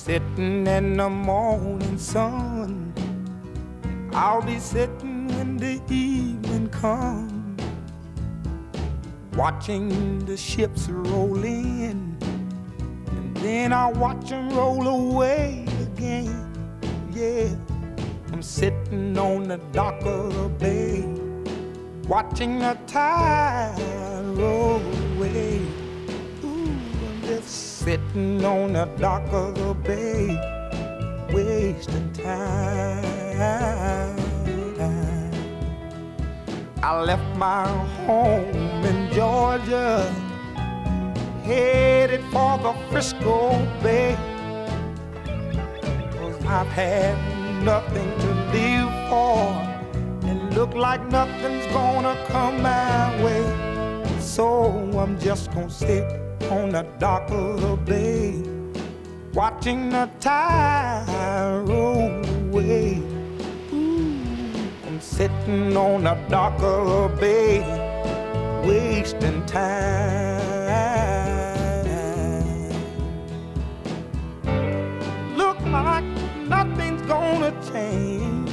Sitting in the morning sun, I'll be sitting when the evening comes, watching the ships roll in, and then I'll watch them roll away again. Yeah, I'm sitting on the dock of the bay, watching the tide roll away. Ooh, I'm just sitting on the dock of the bay, wasting time. I left my home in Georgia, headed for the Frisco Bay, 'cause I've had nothing to live for, and look like nothing's gonna come my way. So I'm just gonna sit on the dock of the bay, watching the tide roll away. Ooh, I'm sitting on the dock of the bay, wasting time. Look like nothing's gonna change,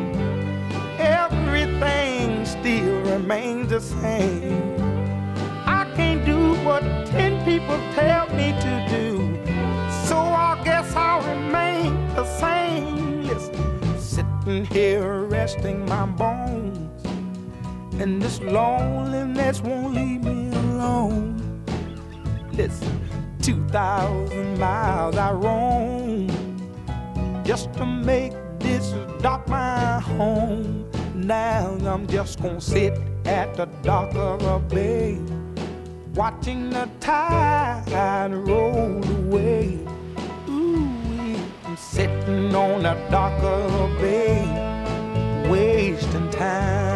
everything still remains the same. I can't do what 10 people tell me to do, so I guess I'll remain the same. Listen, sitting here resting my bones, and this loneliness won't leave me alone. Listen, 2,000 miles I roam just to make this dock my home. Now I'm just gonna sit at the dock of a bay, watching the tide roll away. Ooh, I'm sitting on the dock of a bay, wasting time.